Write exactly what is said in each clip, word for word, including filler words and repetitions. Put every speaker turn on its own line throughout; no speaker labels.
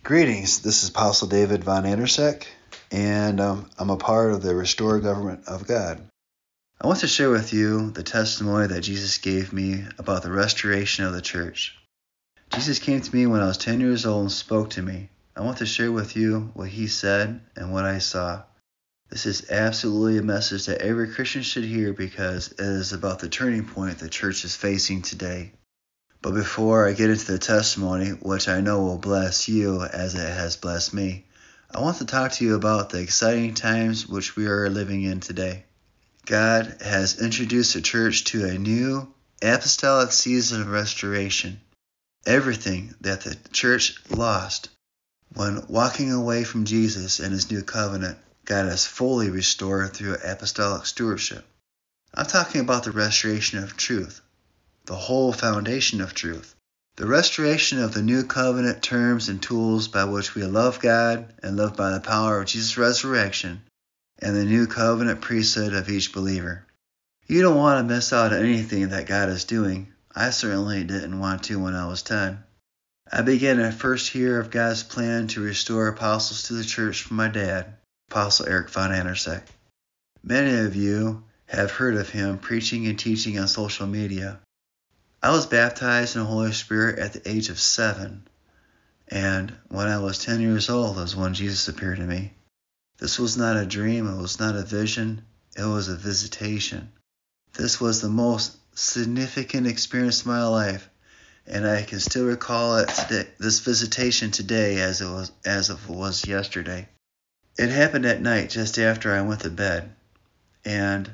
Greetings, this is Apostle David Von Andersek, and um, I'm a part of the Restored Government of God. I want to share with you the testimony that Jesus gave me about the restoration of the church. Jesus came to me when I was ten years old and spoke to me. I want to share with you what he said and what I saw. This is absolutely a message that every Christian should hear because it is about the turning point the church is facing today. But before I get into the testimony, which I know will bless you as it has blessed me, I want to talk to you about the exciting times which we are living in today. God has introduced the church to a new apostolic season of restoration. Everything that the church lost when walking away from Jesus and his new covenant, God has fully restored through apostolic stewardship. I'm talking about the restoration of truth, the whole foundation of truth. The restoration of the new covenant terms and tools by which we love God and live by the power of Jesus' resurrection and the new covenant priesthood of each believer. You don't want to miss out on anything that God is doing. I certainly didn't want to when I was ten. I began a first year of God's plan to restore apostles to the church from my dad, Apostle Eric Von Andersek. Many of you have heard of him preaching and teaching on social media. I was baptized in the Holy Spirit at the age of seven, and when I was ten years old was when Jesus appeared to me. This was not a dream, it was not a vision, it was a visitation. This was the most significant experience of my life, and I can still recall it today, this visitation today as it was as if it was yesterday. It happened at night just after I went to bed, and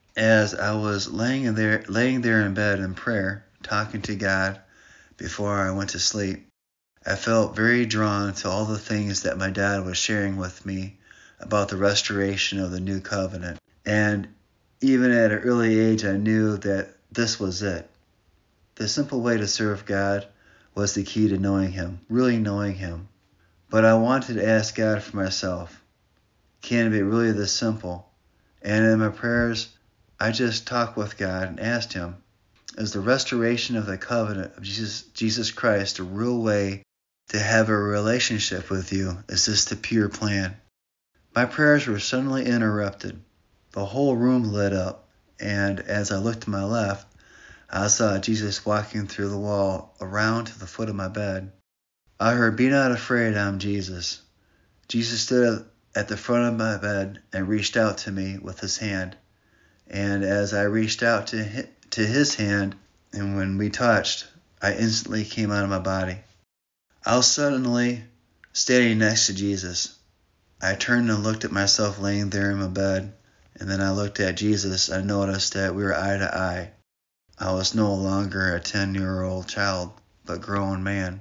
as I was laying in there laying there in bed in prayer, talking to God before I went to sleep, I felt very drawn to all the things that my dad was sharing with me about the restoration of the new covenant. And even at an early age, I knew that this was it. The simple way to serve God was the key to knowing him, really knowing him. But I wanted to ask God for myself, can it be really this simple? And in my prayers, I just talked with God and asked him, is the restoration of the covenant of Jesus, Jesus Christ a real way to have a relationship with you? Is this the pure plan? My prayers were suddenly interrupted. The whole room lit up, and as I looked to my left, I saw Jesus walking through the wall around to the foot of my bed. I heard, "Be not afraid, I'm Jesus." Jesus stood at the front of my bed and reached out to me with his hand. And as I reached out to his, to his hand, and when we touched, I instantly came out of my body. I was suddenly standing next to Jesus. I turned and looked at myself laying there in my bed, and then I looked at Jesus. I noticed that we were eye to eye. I was no longer a ten-year-old child, but grown man.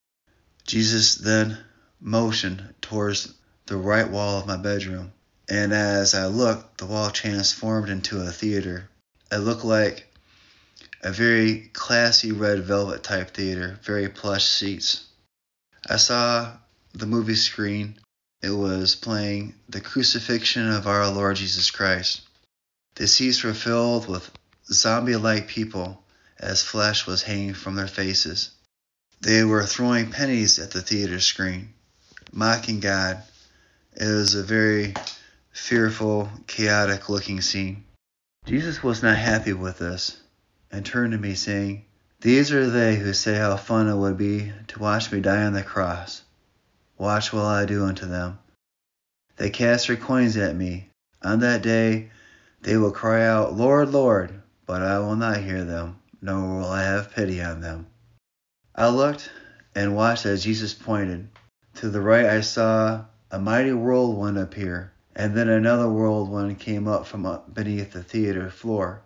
Jesus then motioned towards the right wall of my bedroom, and as I looked, the wall transformed into a theater. It looked like a very classy red velvet type theater, very plush seats. I saw the movie screen. It was playing The Crucifixion of Our Lord Jesus Christ. The seats were filled with zombie-like people as flesh was hanging from their faces. They were throwing pennies at the theater screen, mocking God. It was a very fearful, chaotic-looking scene. Jesus was not happy with this and turned to me saying, "These are they who say how fun it would be to watch me die on the cross. Watch while I do unto them. They cast their coins at me. On that day they will cry out, 'Lord, Lord,' but I will not hear them, nor will I have pity on them." I looked and watched as Jesus pointed. To the right I saw a mighty whirlwind appear, and then another whirlwind came up from up beneath the theater floor.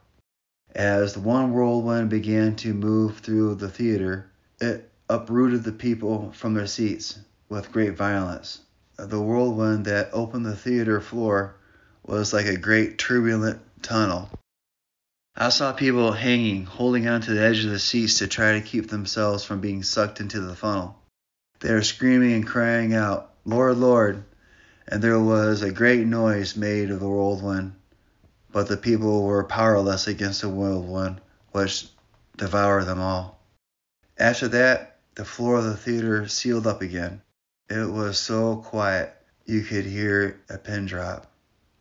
As the one whirlwind began to move through the theater, it uprooted the people from their seats with great violence. The whirlwind that opened the theater floor was like a great turbulent tunnel. I saw people hanging, holding onto the edge of the seats to try to keep themselves from being sucked into the funnel. They were screaming and crying out, "Lord, Lord," and there was a great noise made of the whirlwind. But the people were powerless against the whirlwind, which devoured them all. After that, the floor of the theater sealed up again. It was so quiet you could hear a pin drop.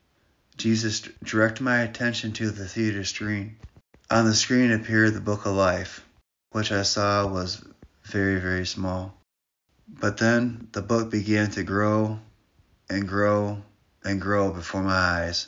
Jesus directed my attention to the theater screen. On the screen appeared the Book of Life, which I saw was very, very small. But then the book began to grow and grow and grow before my eyes.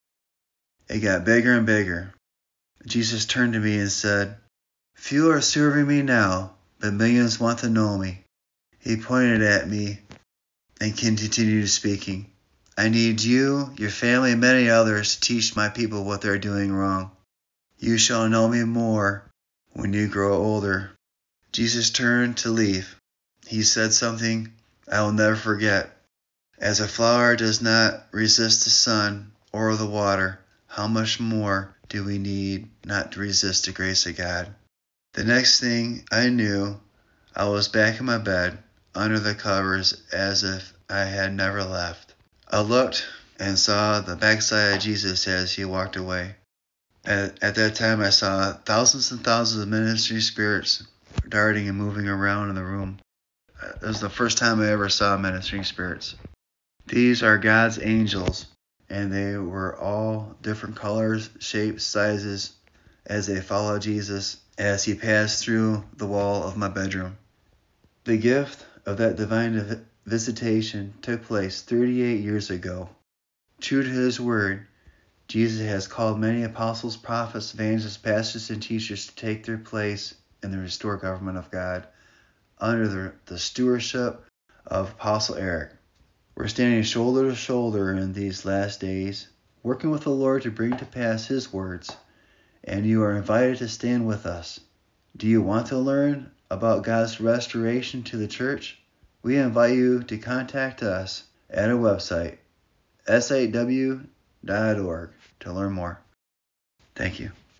It got bigger and bigger. Jesus turned to me and said, "Few are serving me now, but millions want to know me." He pointed at me and continued speaking. "I need you, your family, and many others to teach my people what they're doing wrong. You shall know me more when you grow older." Jesus turned to leave. He said something I will never forget. "As a flower does not resist the sun or the water, how much more do we need not to resist the grace of God?" The next thing I knew, I was back in my bed, under the covers, as if I had never left. I looked and saw the backside of Jesus as he walked away. At, at that time, I saw thousands and thousands of ministering spirits darting and moving around in the room. It was the first time I ever saw ministering spirits. These are God's angels, and they were all different colors, shapes, sizes, as they followed Jesus as he passed through the wall of my bedroom. The gift of that divine visitation took place thirty-eight years ago. True to his word, Jesus has called many apostles, prophets, evangelists, pastors, and teachers to take their place in the restored government of God under the, the stewardship of Apostle Eric. We're standing shoulder to shoulder in these last days, working with the Lord to bring to pass his words, and you are invited to stand with us. Do you want to learn about God's restoration to the church? We invite you to contact us at our website, s a w dot org, to learn more. Thank you.